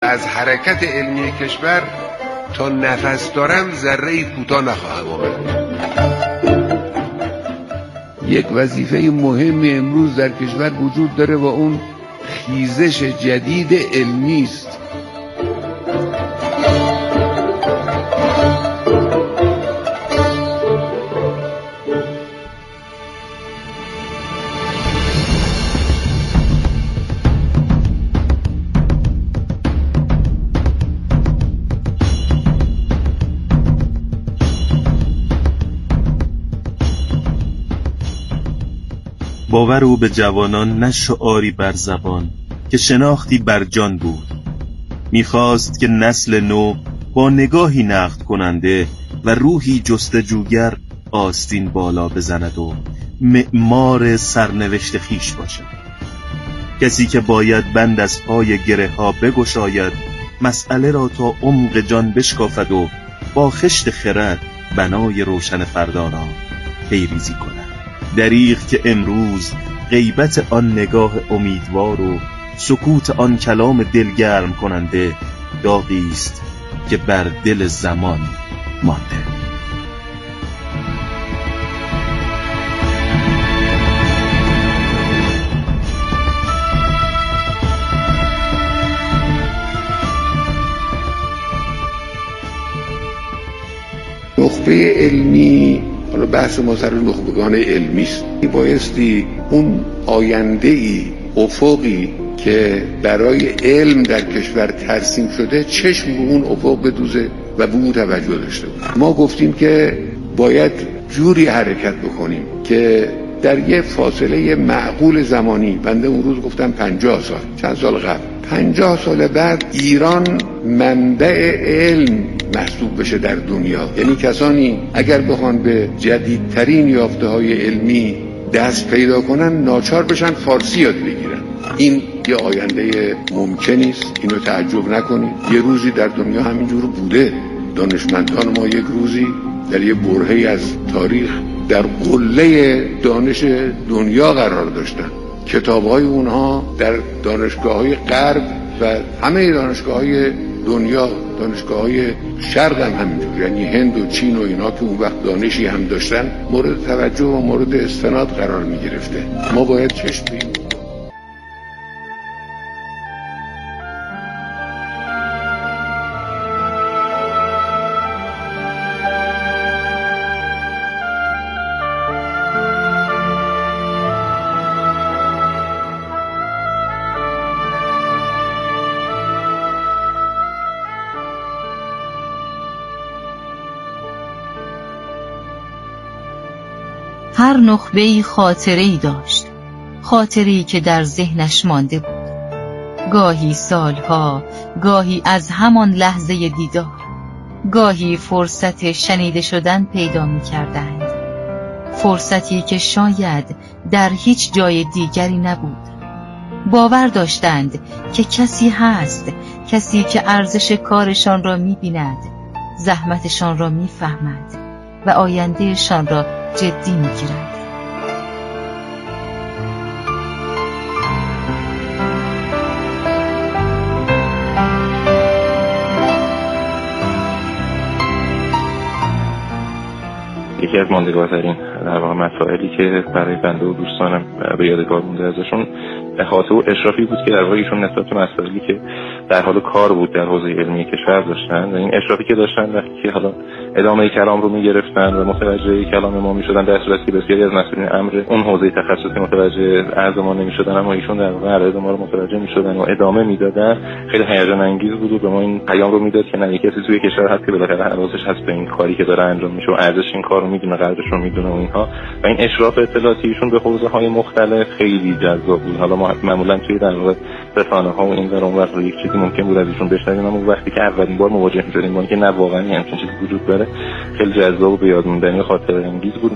از حرکت علمی کشور تا نفس دارم ذره‌ای کوتاه نخواهم آمد. یک وظیفه مهم امروز در کشور وجود داره و اون خیزش جدید علمی است. باور او به جوانان نه شعاری بر زبان که شناختی بر جان بود. میخواست که نسل نو با نگاهی نقد کننده و روحی جستجوگر آستین بالا بزند و معمار سرنوشت خیش باشد. کسی که باید بند از پای گره ها بگشاید، مسئله را تا عمق جان بشکافد و با خشت خرد بنای روشن فردا را پیریزی کند. دریغ که امروز غیبت آن نگاه امیدوار و سکوت آن کلام دلگرم کننده داغی است که بر دل زمان مانده. نخبه علمی، حالا بحث ما سر نخبگان علمی است، بایستی اون آینده‌ای، افقی که برای علم در کشور ترسیم شده چشم به اون افق بدوزه و به اون توجه داشته بود. ما گفتیم که باید جوری حرکت بکنیم که در یه فاصله معقول زمانی، بنده اون روز گفتم 50 سال، چند سال قبل، 50 سال بعد ایران منبع علم محسوب بشه در دنیا. یعنی کسانی اگر بخوان به جدیدترین یافته‌های علمی دست پیدا کنن، ناچار بشن فارسی یاد بگیرن. این یه آینده ممکنی است، اینو تعجب نکنید. یه روزی در دنیا همینجور بوده. دانشمندان ما یک روزی در یه برهه‌ای از تاریخ در قله دانش دنیا قرار داشتن. کتاب‌های اونها در دانشگاه‌های غرب و همه دانشگاه‌های دنیا، دانشگاه‌های شرق هم همینجور، یعنی هند و چین و اینا که اون وقت دانشی هم داشتن، مورد توجه و مورد استناد قرار می‌گرفته. ما باید چشم بگیریم. هر نخبه‌ای خاطره‌ای داشت، خاطره‌ای که در ذهنش مانده بود، گاهی سالها، گاهی از همان لحظه دیدار، گاهی فرصت شنیده شدن پیدا می‌کردند، فرصتی که شاید در هیچ جای دیگری نبود. باور داشتند که کسی هست، کسی که ارزش کارشان را می‌بیند، زحمتشان را می‌فهمد و آیندهشان را جدی می‌گیرد. یکی از ماندگارترین در واقع مسائلی که برای بنده و دوستانم به یادگار مونده ازشون احاطه و اشرافی بود که در واقع ایشون نسبت به مسائلی که در حال کار بود در حوزه علمی کشور داشتن و این اشرافی که داشتن وقتی که حالا ادامه کلام رو می‌گرفتن و متوجه کلام ما می‌شدن، در صورتی که بسیاری از مسئولین امر اون حوزه تخصصی متوجه عرض ما نمی‌شدن، اما ایشون در واقع عرض ما رو متوجه می‌شدن و ادامه میدادن. خیلی هیجان انگیز بود و به ما این پیام رو میداد که نه، یک کسی توی کشور هست که بالاخره حواسش هست به این کاری که داره انجام میشه و ارزش این کارو میدونه، قدرش رو میدونه و اینها، و این اشراف اطلاعاتیشون به حوزه‌های مختلف خیلی جذاب بود. حالا ما معمولا توی در واقع رسانه‌ها و این اون وقت یک چیزی ممکن بود از ایشون بشنویم، اما وقتی که اولین بار مواجه می‌شدیم با اینکه نه واقعا همچین چیزی وجود داره، خیلی جذاب و به یاد موندنی و خاطره انگیز بود.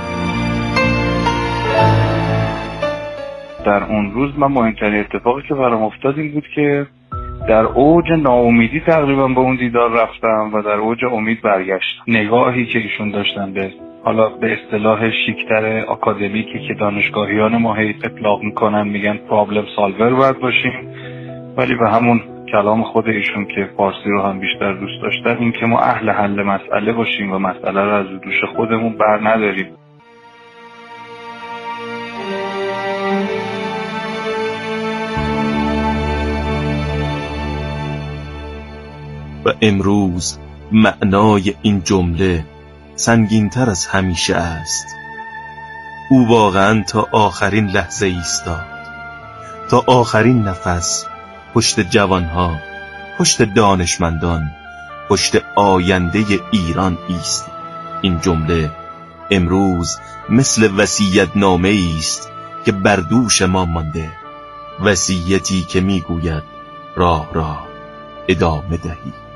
در اون روز من مهمترین اتفاقی که برام افتاد این بود که در اوج ناامیدی تقریبا به اون دیدار رفتم و در اوج امید برگشتم. نگاهی که ایشون داشتن به، حالا به اصطلاح شیک‌تر آکادمیکی که دانشگاهیان ما هی اطلاق میکنن، میگن پرابلم سالور باید باشیم، ولی به همون کلام خود ایشون که فارسی رو هم بیشتر دوست داشتن، این که ما اهل حل مسئله باشیم و مسئله رو از دوش خودمون بر نداریم. و امروز معنای این جمله سنگین‌تر از همیشه است. او واقعاً تا آخرین لحظه ایستاد، تا آخرین نفس پشت جوانها، پشت دانشمندان، پشت آینده ایران ایست. این جمله امروز مثل وصیت‌نامه است که بر دوش ما مانده، وصیتی که میگوید راه را ادامه دهید.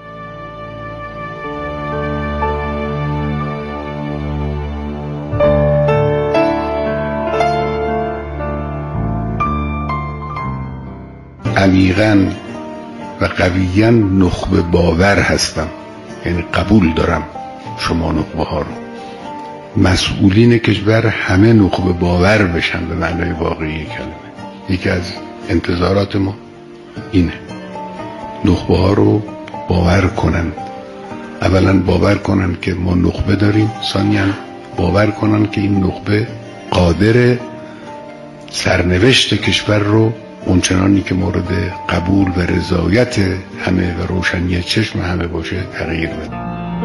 عمیقاً و قویاً نخبه باور هستم، یعنی قبول دارم شما نخبه ها رو. مسئولین کشور همه نخبه باور بشن به معنای واقعی کلمه. یکی از انتظارات ما اینه، نخبه ها رو باور کنن. اولا باور کنن که ما نخبه داریم، ثانیاً باور کنن که این نخبه قادر سرنوشت کشور رو اونچنانی که مورد قبول و رضایت همه و روشنی چشم همه باشه تغییر بده.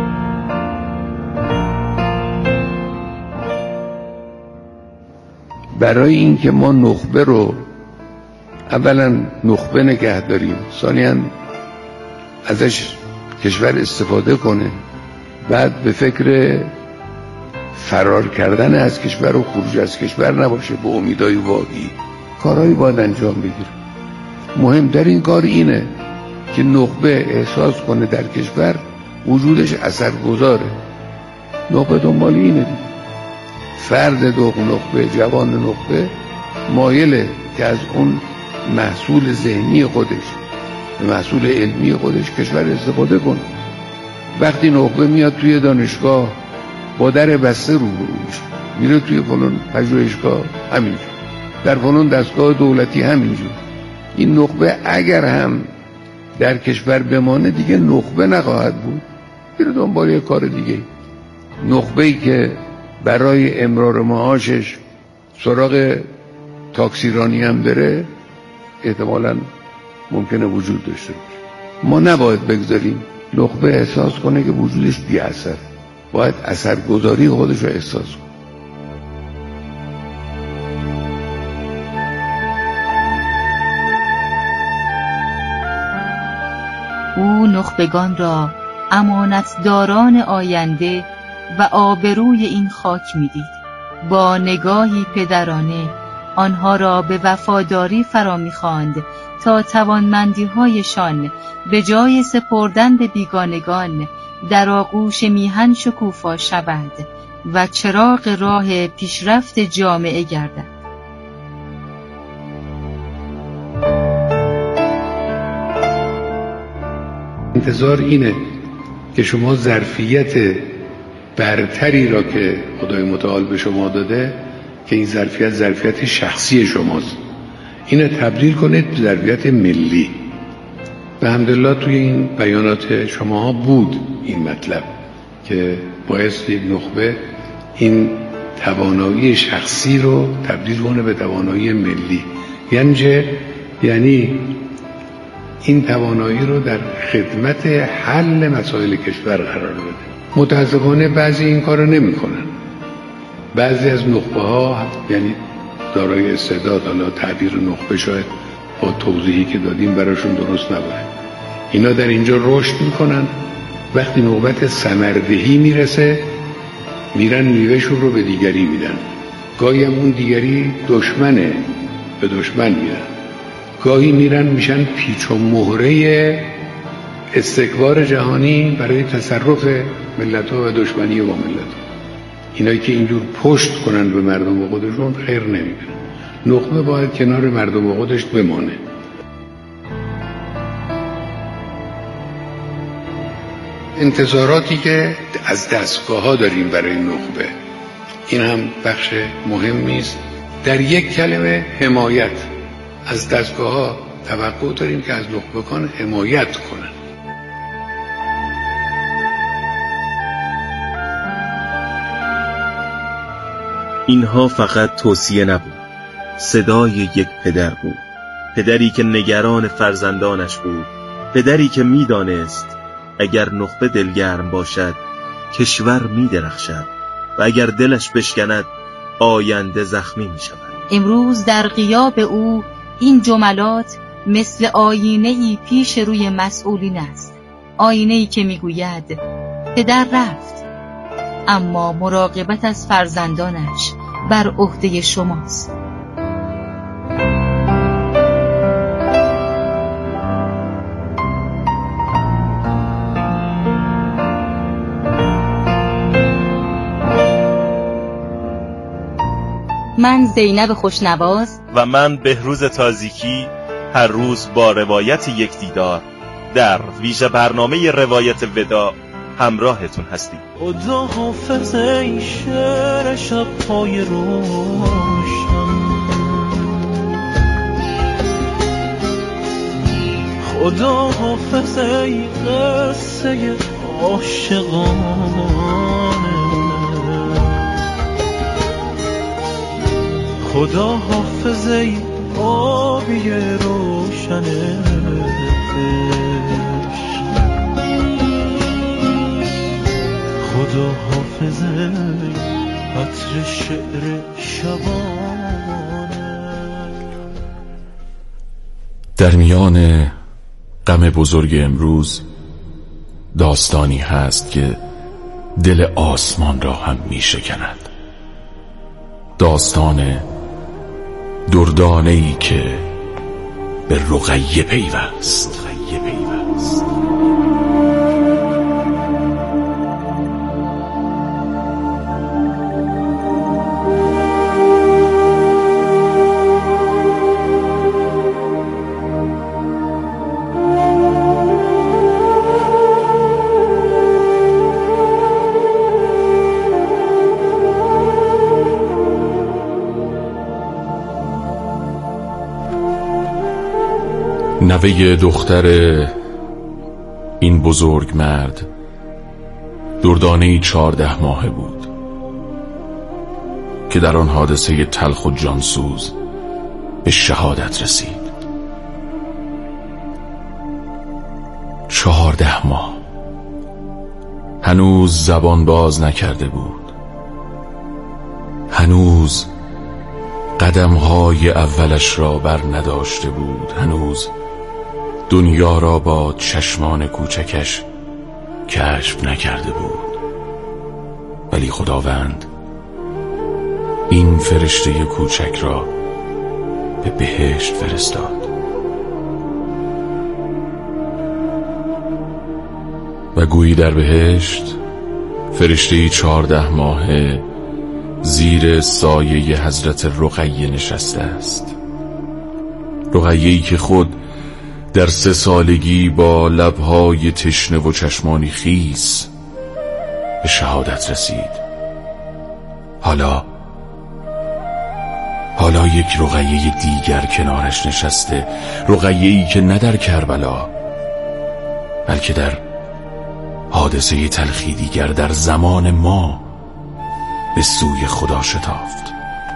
برای اینکه ما نخبه رو اولا نخبه نگه داریم، ثانیاً ازش کشور استفاده کنه، بعد به فکر فرار کردن از کشور و خروج از کشور نباشه به امیدهای واقعی، کارهایی باید انجام بگیره. مهمترین کار اینه که نخبه احساس کنه در کشور وجودش اثرگذاره. نخبه دنبال اینه، فرد نخبه، جوان نخبه مایله که از اون محصول ذهنی خودش، محصول علمی خودش کشور استفاده کنه. وقتی نخبه میاد توی دانشگاه با در بسته روبرو میشه، میره توی فلان پژوهشگاه همینجور، در فلان دستگاه دولتی همینجور. این نخبه اگر هم در کشور بمانه دیگه نخبه نخواهد بود، میره دنبال یه کار دیگه. نخبه‌ای که برای امرار معاشش سراغ تاکسیرانی هم بره احتمالاً ممکنه وجود داشته باشه. ما نباید بگذاریم نخبه احساس کنه که وجودش بی اثر، باید اثرگذاری خودش رو احساس کنه. او نخبگان را امانتداران آینده و آبروی این خاک می‌دید. با نگاهی پدرانه آنها را به وفاداری فرا می‌خواند تا توانمندی‌هایشان به جای سپردن به بیگانگان در آغوش میهن شکوفا شود و چراغ راه پیشرفت جامعه گردد. انتظار اینه که شما ظرفیت برتری را که خدای متعال به شما داده، که این ظرفیت شخصی شماست، اینه تبدیل کنید به ظرفیت ملی. به حمدالله توی این بیانات شماها بود این مطلب که باعث یک نخبه این توانایی شخصی رو تبدیل کنه به توانایی ملی. یعنی این توانایی رو در خدمت حل مسائل کشور قرار بده. متاسفانه بعضی این کار رو نمی کنن. بعضی از نخبه ها یعنی دارای استعداد، حالا تعبیر نخبه شاید با توضیحی که دادیم براشون درست نباشه، اینا در اینجا رشد میکنن، وقتی نوبت ثمردهی میرسه میرن میوهشون رو به دیگری میدن. گاهی هم اون دیگری دشمنه، به دشمن میرن. گاهی میرن میشن پیچ و مهره استکبار جهانی برای تصرف ملت‌ها و دشمنی با ملت‌ها. اینایی که اینجور پشت کنن به مردم خودشون خیر نمیبینن. نخبه باید کنار مردم خودش بمانه. انتظاراتی که از دستگاه ها داریم برای نخبه، این هم بخش مهمی است. در یک کلمه حمایت از دستگاه ها توقع داریم که از نخبگان حمایت کنن. اینها فقط توصیه نبود، صدای یک پدر بود، پدری که نگران فرزندانش بود، پدری که میدانست اگر نخبه دلگرم باشد کشور میدرخشد و اگر دلش بشکند آینده زخمی می شود. امروز در غیاب او این جملات مثل آینه‌ای پیش روی مسئولین است، آینه‌ای که میگوید پدر رفت اما مراقبت از فرزندانش بر عهده شماست. من زینب خوشنواز و من بهروز تازیکی هر روز با روایت یک دیدار در ویژه برنامه روایت وداع همراهتون هستیم. خدا حافظ ای شعر شب پای روشن، خدا حافظ ای قصه عاشقانه، خدا حافظ ای آبی روشن خدا حافظ ای عطر شعر شبانه. در میان غم بزرگ امروز داستانی هست که دل آسمان را هم می شکند. داستان دردانه‌ای که به رقیه پیوست. نوه دختر این بزرگ مرد دردانه‌ای 14 ماهه بود که در آن حادثه تلخ و جانسوز به شهادت رسید. 14 ماه هنوز زبان باز نکرده بود، هنوز قدم‌های اولش را بر نداشته بود، هنوز دنیا را با چشمان کوچکش کشف نکرده بود. ولی خداوند این فرشته کوچک را به بهشت فرستاد و گویی در بهشت فرشته 14 ماهه زیر سایه حضرت رقیه نشسته است. رقیه‌ای که خود در 3 سالگی با لبهای تشنه و چشمانی خیس به شهادت رسید. حالا یک رقیه دیگر کنارش نشسته، رقیه‌ای که نه در کربلا بلکه در حادثه تلخی دیگر در زمان ما به سوی خدا شتافت.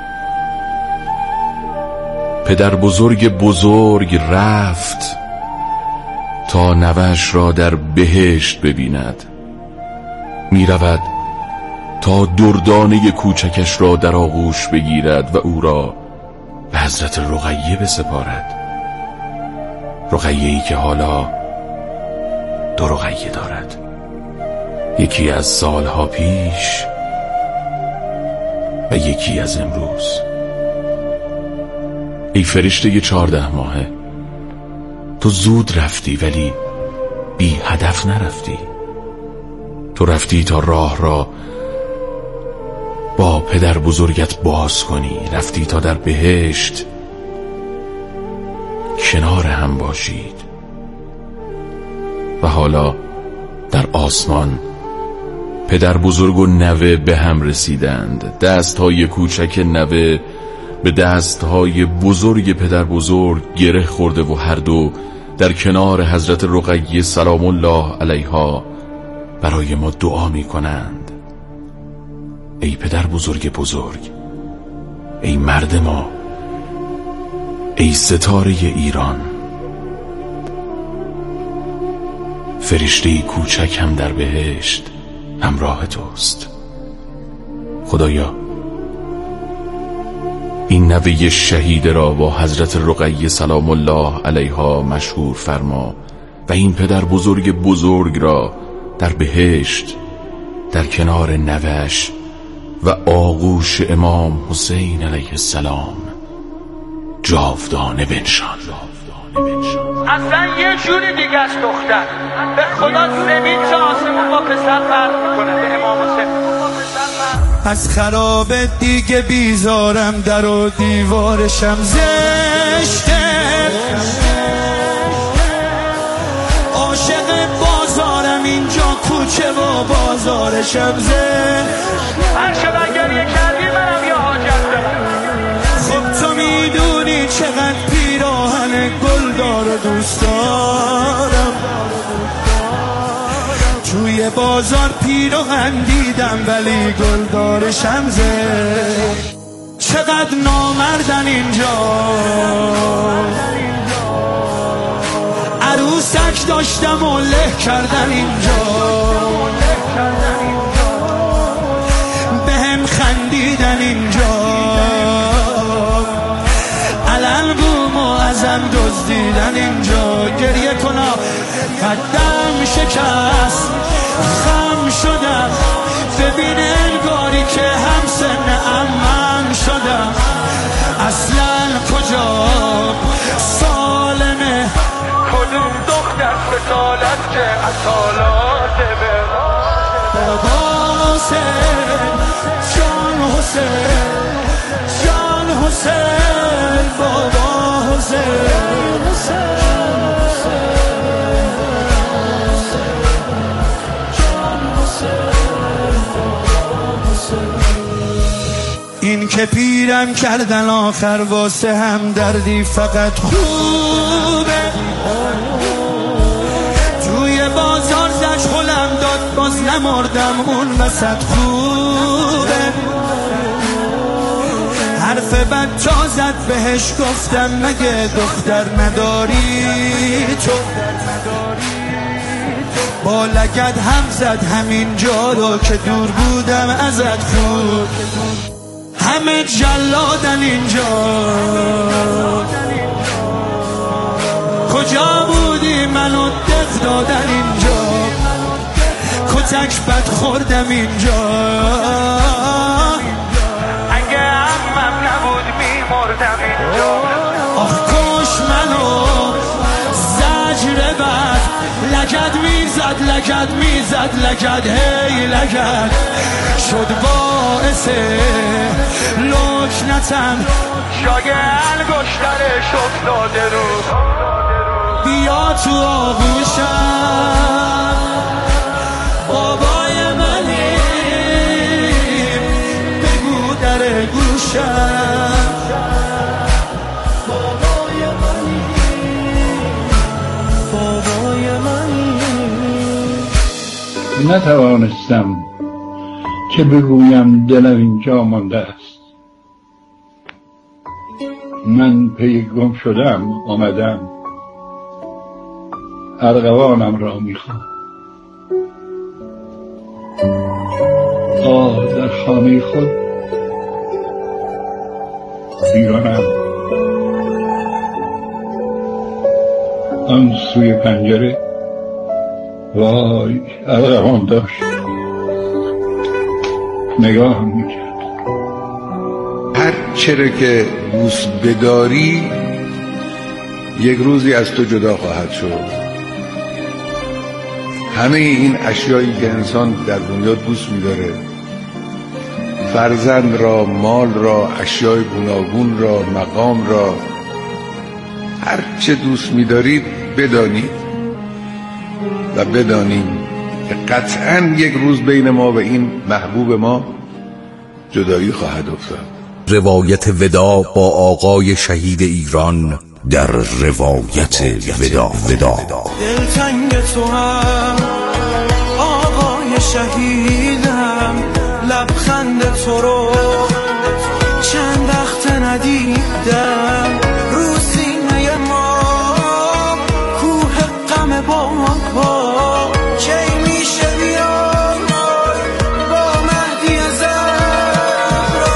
پدر بزرگ رفت تا نوه‌اش را در بهشت ببیند. می رود تا دردانه کوچکش را در آغوش بگیرد و او را به حضرت رقیه بسپارد. رقیه‌ای که حالا 2 رقیه دارد، یکی از سالها پیش و یکی از امروز. ای فرشته 14 ماهه، تو زود رفتی ولی بی هدف نرفتی. تو رفتی تا راه را با پدر بزرگت باز کنی، رفتی تا در بهشت کنار هم باشید و حالا در آسمان پدر بزرگ و نوه به هم رسیدند. دستهای کوچک نوه به دستهای بزرگ پدر بزرگ گره خورده و هر دو در کنار حضرت رقیه سلام الله علیها برای ما دعا می کنند. ای پدر بزرگ بزرگ، ای مرد ما، ای ستاره ایران، فرشته کوچک هم در بهشت همراه توست. خدایا این نوه شهید را با حضرت رقیه سلام الله علیها مشهور فرما و این پدر بزرگ را در بهشت در کنار نوش و آغوش امام حسین علیه السلام جاودانه بنشان. اصلا یه جوری دیگه است دختر، به خدا زمین تا آسمون با پسر فرق میکنه به امام حسین. از خراب دیگه بیزارم، در و دیوارشم زشته، عاشق بازارم اینجا کوچه و بازارشم زشته. هر شب گریه کردی منم یا حاجت دارم. خب تو میدونی چقدر پیراهن گلدار و دوست دارم، توی بازار پیراهن دیدم ولی گلدارشم زشت. چقدر نامردن اینجا، عروسک داشتم و له کردن اینجا، بهم خندیدن اینجا، علن بوم و ازم دزدیدن اینجا. گریه کنا قدم شکست، خم شدم، ببین انگاری که هم سن امم شدم. اصلا کجا سالمه، کدوم دختر فتالت که اصالات به بابا حسین، جان حسین، جان حسین، بابا حسین. این که پیرم کردن آخر واسه هم دردی فقط خوبه، توی بازار زج خلم داد باز نمردم اون وسط خوبه. حرف بد تا زد بهش گفتم مگه دختر نداری تو، با لگد هم زد همین جا رو که دور بودم ازت خوب. همه جلادن اینجا، کجا بودی منو دق دادن اینجا، کتک بد خوردم اینجا. اگه امم نبود میمردم اینجا. آخ کش منو زجر بد، لگد میزد لگد میزد لگد هی لگد شد باعث لکنتم، جای انگشترش افتاده رو. بیا تو آغوشم بابای منی، بگو در گوشم بابای منی، بابای منی. نتوانستم که بگویم دلم اینجا مانده است، من پی گم شدم آمدم، ارغوانم را میخوام. در خانه خود ویرانم، آن سوی پنجره وای ارغوان داشت نگاه میکرد. هر چرا که دوست بداری یک روزی از تو جدا خواهد شد. همه این اشیایی که انسان در دنیا دوست می‌داره، فرزند را، مال را، اشیای گوناگون را، مقام را، هر چه دوست می‌دارید بدانید و بدانیم که قطعاً یک روز بین ما و این محبوب ما جدایی خواهد افتاد. روایت ودا با آقای شهید ایران در روایت ودا. دلتنگ تو هم آقای شهیدم، لبخند تو رو چند وقت ندیدم، رو سینه ما کوه غم بابا کی میشه بیان با مهدی زهرا.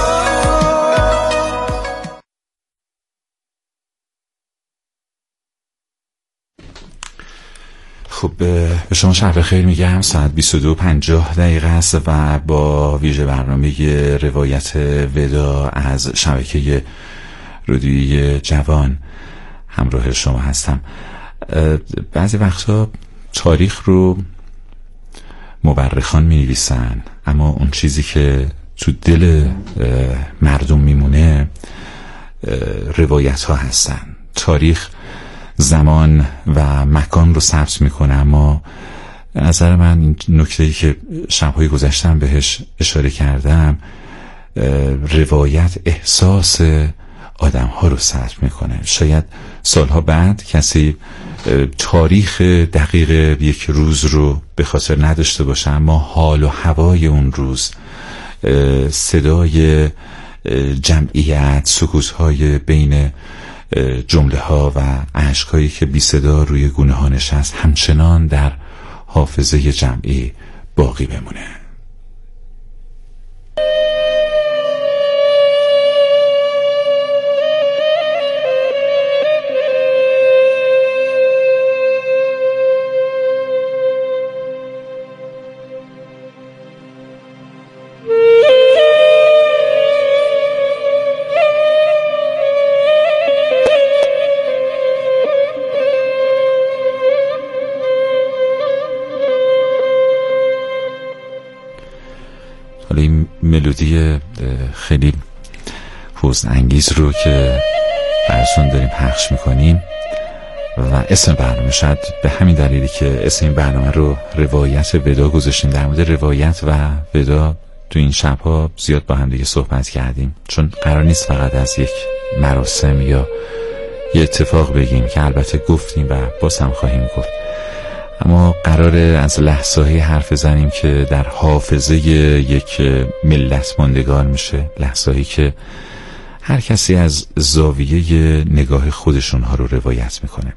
خب به شما شب خیر میگم. ساعت 22:50 است و با ویژه برنامه روایت ودا از شبکه رادیویی جوان همراه شما هستم. بعضی وقتا تاریخ رو مورخان می نویسن، اما اون چیزی که تو دل مردم میمونه روایت ها هستن. تاریخ زمان و مکان رو ثبت میکنه، اما به نظر من این نکته‌ای که شب‌های گذشتم بهش اشاره کردم، روایت احساس آدم‌ها رو ثبت میکنه. شاید سالها بعد کسی تاریخ دقیق یک روز رو به خاطر نداشته باشه، اما حال و هوای اون روز، صدای جمعیت، سکوت‌های بین جمله ها و اشک هایی که بی صدا روی گونه ها نشست همچنان در حافظه جمعی باقی بمونه. این ملودی خیلی حزن انگیز رو که براتون داریم پخش میکنیم و اسم برنامه، شاید به همین دلیلی که اسم این برنامه رو روایت ودا گذاشتیم، در مورد روایت و ودا تو این شبها زیاد با هم دیگه صحبت کردیم، چون قرار نیست فقط از یک مراسم یا یه اتفاق بگیم که البته گفتیم و باز هم خواهیم گفت، اما قراره از لحظه‌ای حرف بزنیم که در حافظه یک ملت ماندگار میشه، لحظه‌ای که هر کسی از زاویه نگاه خودشون ها رو روایت میکنه.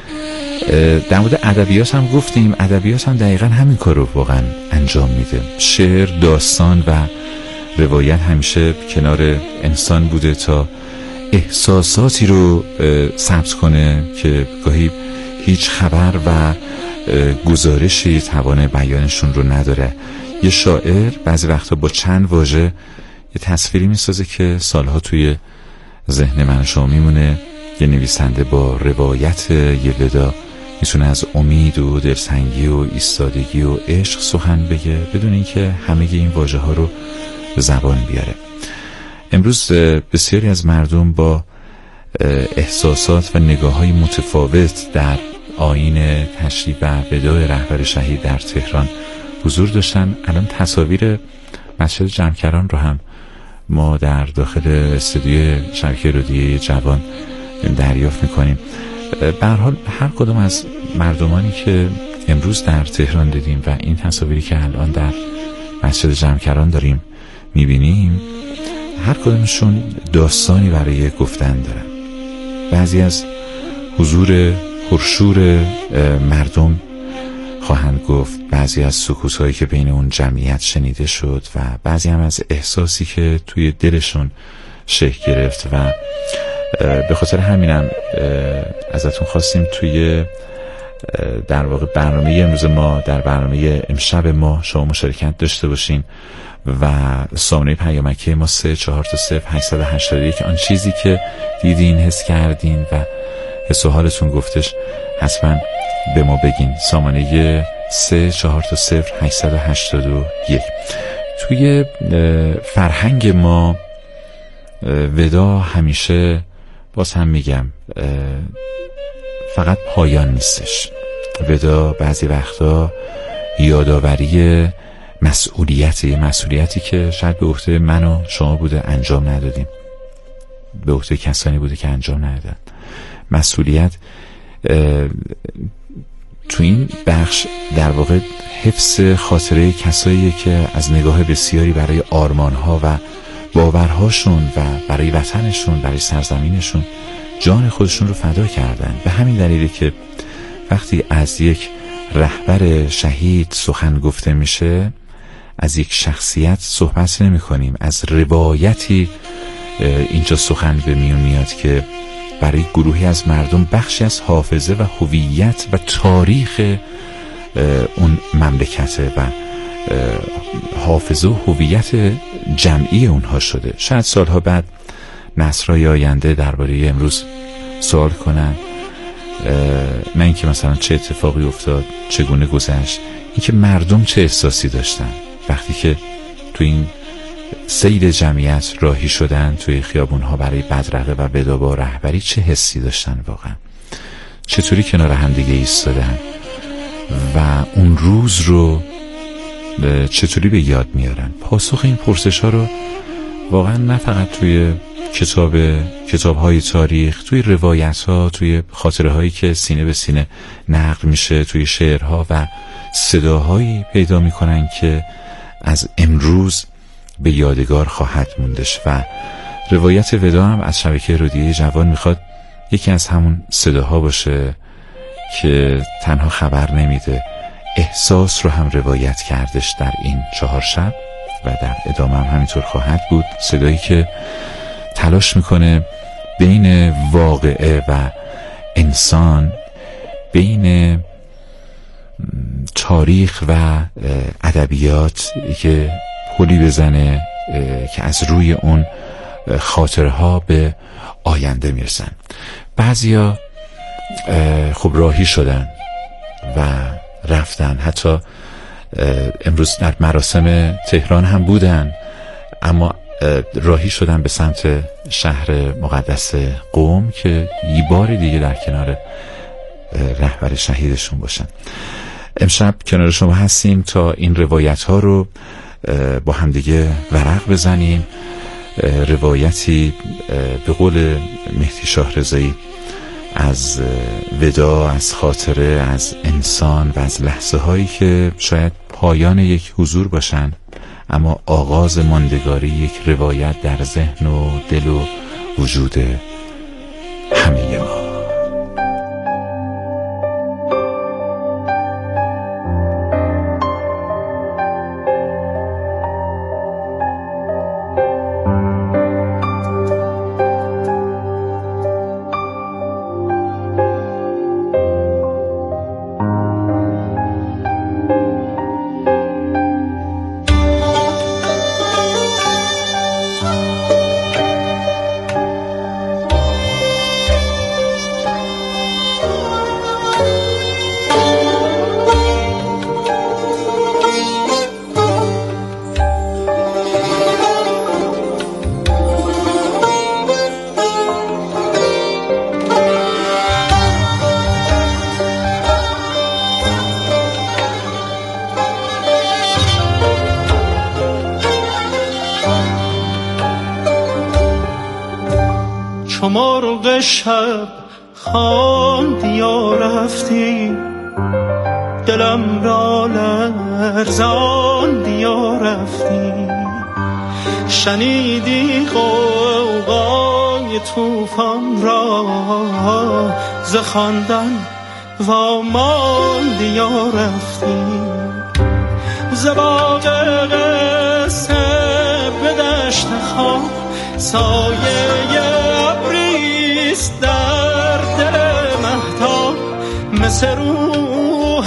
در مورد ادبیات هم گفتیم، ادبیات هم دقیقا همین کار رو واقعا انجام میده. شعر، داستان و روایت همیشه کنار انسان بوده تا احساساتی رو ثبت کنه که گاهی هیچ خبر و گزارشی توان بیانشون رو نداره. یه شاعر بعضی وقتا با چند واژه یه تصویری میسازه که سالها توی ذهن من شما میمونه. یه نویسنده با روایت یه ودا میتونه از امید و دلتنگی و ایستادگی و عشق سخن بگه بدون اینکه همه این واژه ها رو به زبان بیاره. امروز بسیاری از مردم با احساسات و نگاه های متفاوت در آیین تشریف و وداع رهبر شهید در تهران حضور داشتن. الان تصاویر مسجد جمکران رو هم ما در داخل استودیوی شبکه رادیویی جوان دریافت میکنیم. به هر حال هر کدوم از مردمانی که امروز در تهران دیدیم و این تصاویری که الان در مسجد جمکران داریم میبینیم، هر کدومشون داستانی برای گفتن دارن. بعضی از حضور پرشور مردم خواهند گفت، بعضی از سکوت‌هایی که بین اون جمعیت شنیده شد و بعضی هم از احساسی که توی دلشون شکل گرفت و به خاطر همینم ازتون خواستیم توی در واقع برنامه امروز ما، در برنامه امشب ما شما مشارکت داشته باشین و سامانه پیامکی ما 3400881 آن چیزی که دیدین، حس کردین و حس و حالتون گفتش حتما به ما بگین. سامانه 3400881. توی فرهنگ ما ودا همیشه، باز هم میگم، فقط پایان نیستش. ودا بعضی وقتا یادآوری مسئولیتی که شاید به عهده من و شما بوده انجام ندادیم. به عهده کسانی بوده که انجام ندادن. مسئولیت تو این بخش در واقع حفظ خاطره کسایی که از نگاه بسیاری برای آرمانها و باورهاشون و برای وطنشون، برای سرزمینشون جان خودشون رو فدا کردن. به همین دلیله که وقتی از یک رهبر شهید سخن گفته میشه، از یک شخصیت صحبت نمی کنیم، از روایتی اینجا سخن به میون میاد که برای گروهی از مردم بخشی از حافظه و هویت و تاریخ اون مملکته و حافظه و هویت جمعی اونها شده. شاید سالها بعد نسل‌های آینده درباره امروز سوال کنن، نه اینکه مثلا چه اتفاقی افتاد، چگونه گذشت، اینکه مردم چه احساسی داشتن وقتی که تو این سیل جمعیت راهی شدن توی خیابونها برای بدرقه و ودا با رهبری، چه حسی داشتن واقعا، چطوری کنار هم دیگه ایستادن و اون روز رو چطوری به یاد میارن. پاسخ این پرسش ها رو واقعا نه فقط توی کتاب‌های تاریخ، توی روایت‌ها، توی خاطره‌هایی که سینه به سینه نقل میشه، توی شعرها و صداهایی پیدا میکنن که از امروز به یادگار خواهد موندش. و روایت ودا هم از شبکه رادیویی جوان میخواد یکی از همون صداها باشه که تنها خبر نمیده، احساس رو هم روایت کردش در این 4 شب و در ادامه هم همینطور خواهد بود. صدایی که تلاش میکنه بین واقعه و انسان، بین تاریخ و ادبیات که پلی بزنه که از روی اون خاطرها به آینده میرسن. بعضیا خب راهی شدن و رفتن، حتی امروز در مراسم تهران هم بودن، اما راهی شدن به سمت شهر مقدس قم که یه بار دیگه در کنار رهبر شهیدشون باشن. امشب کنار شما هستیم تا این روایت ها رو با همدیگه ورق بزنیم. روایتی به قول مهدی شاه رضایی از ودا، از خاطره، از انسان و از لحظه هایی که شاید پایان یک حضور باشن اما آغاز ماندگاری یک روایت در ذهن و دل و وجود همه ما. مرغ شب خواندی و رفتی، دلم را لرزاندی و رفتی. شنیدی غوغای طوفان را، ز خواندن واماندی و رفتی. ز باغ قصه به دشت خواب سایه ابریست در دل مهتاب، مثل روح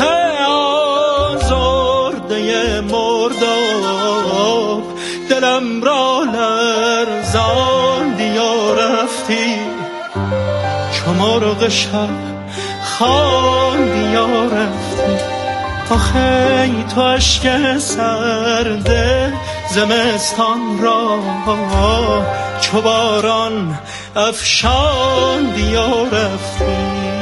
آزرده مرداب. دلم را لرزاندی و رفتی، چو مرغ شب خواندی و رفتی. آخه تو اشک سرده زمستان را، چو باران افشاندی و رفتی.